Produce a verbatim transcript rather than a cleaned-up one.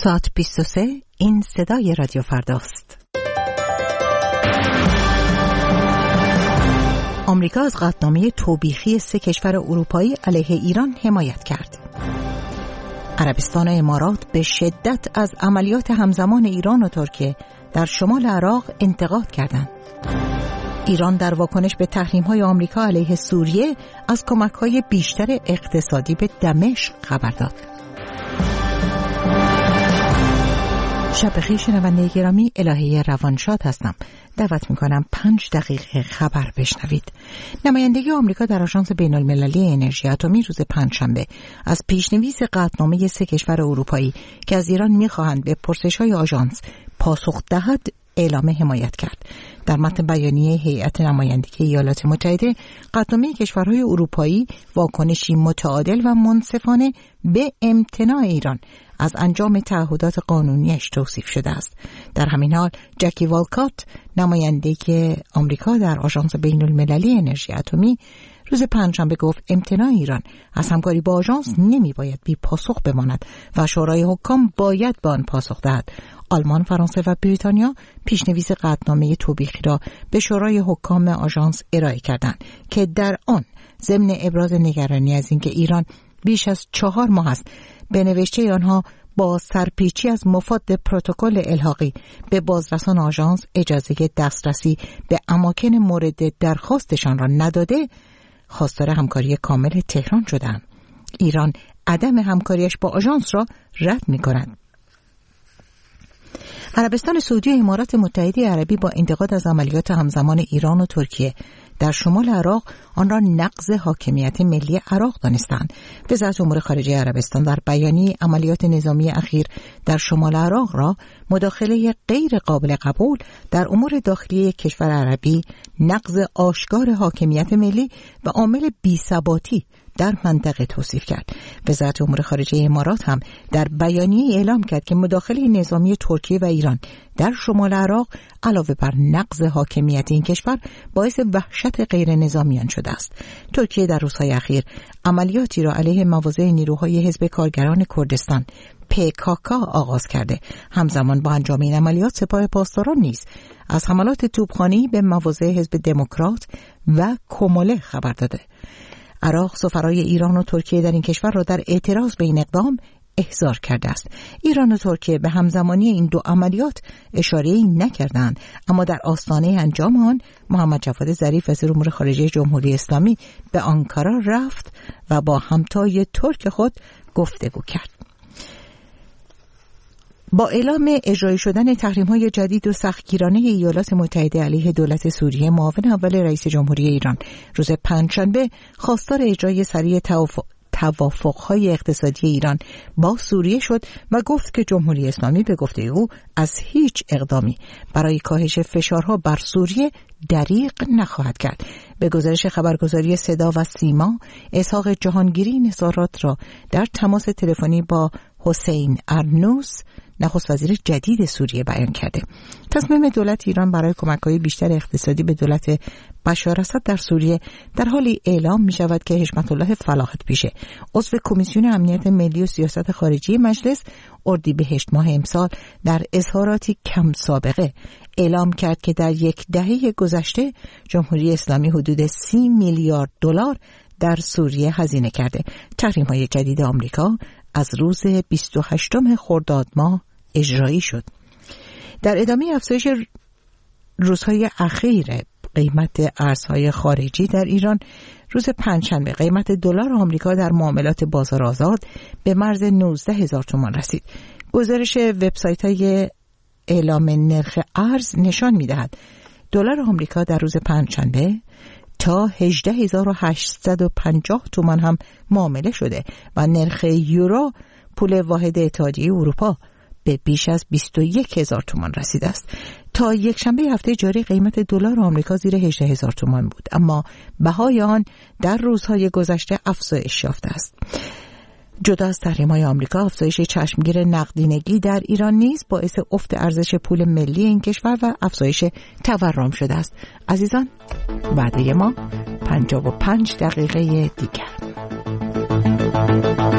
ساعت بیست و سه، این صدای رادیو فرداست. آمریکا از قطعنامه توبیخی سه کشور اروپایی علیه ایران حمایت کرد. عربستان و امارات به شدت از عملیات همزمان ایران و ترکیه در شمال عراق انتقاد کردند. ایران در واکنش به تحریم‌های آمریکا علیه سوریه از کمک‌های بیشتر اقتصادی به دمشق خبر داد. شب بخیر شنونده گرامی، الهه روانشاد هستم. دعوت میکنم پنج دقیقه خبر بشنوید. نمایندگی آمریکا در آژانس بین المللی انرژی اتمی روز پنجشنبه از پیشنویس قطعنامه سه کشور اروپایی که از ایران میخواهند به پرسش‌های آژانس پاسخ دهد اعلام حمایت کرد. در متن بیانیه هیئت نمایندگی ایالات متحده، قطعنامه کشورهای اروپایی واکنشی متعادل و منصفانه به امتناع ایران از انجام تعهدات قانونیش توصیف شده است. در همین حال جکی والکات، نماینده آمریکا در آژانس بین المللی انرژی اتمی، روز پنجشنبه گفت امتناع ایران از همکاری با آژانس نمی باید بی پاسخ بماند و شورای حکام باید به آن پاسخ دهد. آلمان، فرانسه و بریتانیا پیشنویس قطعنامه توبیخی را به شورای حکام آژانس ارائه کردند که در آن ضمن ابراز نگرانی از اینکه ایران بیش از چهار ماه است به نوشته آنها با سرپیچی از مفاد پروتکل الحاقی به بازرسان آژانس اجازه دسترسی به اماکن مورد درخواستشان را نداده، خواستار همکاری کامل تهران شدند. ایران عدم همکاریش با آژانس را رد می‌کند. عربستان سعودی و امارات متحده عربی با انتقاد از عملیات همزمان ایران و ترکیه در شمال عراق آن را نقض حاکمیت ملی عراق دانستند. وزارت امور خارجه عربستان در بیانیه عملیات نظامی اخیر در شمال عراق را مداخله غیر قابل قبول در امور داخلی کشور عربی، نقض آشکار حاکمیت ملی و عامل بی‌ثباتی در منطقه توصیف کرد. وزارت امور خارجه امارات هم در بیانیه اعلام کرد که مداخله نظامی ترکیه و ایران در شمال عراق علاوه بر نقض حاکمیت این کشور باعث وحشت غیر نظامیان شده است. ترکیه در روزهای اخیر عملیاتی را علیه مواضع نیروهای حزب کارگران کردستان پی کی کی آغاز کرده. همزمان با انجام این عملیات سپاه پاسداران نیز از حملات توپخانه‌ای به مواضع حزب دموکرات و کماله خبر داده. عراق سفرای ایران و ترکیه در این کشور را در اعتراض به این اقدام احضار کرده است. ایران و ترکیه به همزمانی این دو عملیات اشاره‌ای نکردند، اما در آستانه انجام آن محمد جواد ظریف وزیر امور خارجه جمهوری اسلامی به آنکارا رفت و با همتای ترک خود گفتگو کرد. با اعلام اجرایی شدن تحریم‌های جدید و سختگیرانه ایالات متحده علیه دولت سوریه، معاون اول رئیس جمهوری ایران روز پنجشنبه خواستار اجرای سریع توافق‌های اقتصادی ایران با سوریه شد و گفت که جمهوری اسلامی به گفته او از هیچ اقدامی برای کاهش فشارها بر سوریه دریغ نخواهد کرد. به گزارش خبرگزاری صدا و سیما، اسحاق جهانگیری نظارات را در تماس تلفنی با حسین ارنوس، نخست وزیر جدید سوریه، بیان کرده. تصمیم دولت ایران برای کمک‌های بیشتر اقتصادی به دولت بشار اسد در سوریه در حالی اعلام می شود که حشمت الله فلاحت پیشه، عضو کمیسیون امنیت ملی و سیاست خارجی مجلس، اردیبهشت ماه امسال در اظهاراتی کم سابقه اعلام کرد که در یک دهه گذشته جمهوری اسلامی حدود سی میلیارد دلار در سوریه هزینه کرده. تحریم‌های جدید آمریکا از روز بیست و هشتم خرداد ماه اجرایی شد. در ادامه افزایش روزهای اخیر قیمت ارزهای خارجی در ایران، روز پنجشنبه قیمت دلار آمریکا در معاملات بازار آزاد به مرز نوزده هزار تومان رسید. گزارش وبسایت‌های اعلام نرخ ارز نشان می‌دهد دلار آمریکا در روز پنجشنبه تا هجده هزار و هشتصد و پنجاه تومان هم معامله شده و نرخ یورو، پول واحد اتحادیه اروپا، به بیش از بیست و یک هزار تومان رسیده است. تا یک شنبه هفته جاری قیمت دلار آمریکا زیر هجده هزار تومان بود، اما بهای آن در روزهای گذشته افزایش یافته است. جدا از تحریم‌های آمریکا، افزایش چشمگیر نقدینگی در ایران نیز باعث افت ارزش پول ملی این کشور و افزایش تورم شده است. عزیزان، وعده ما پنجاه و پنج دقیقه دیگر.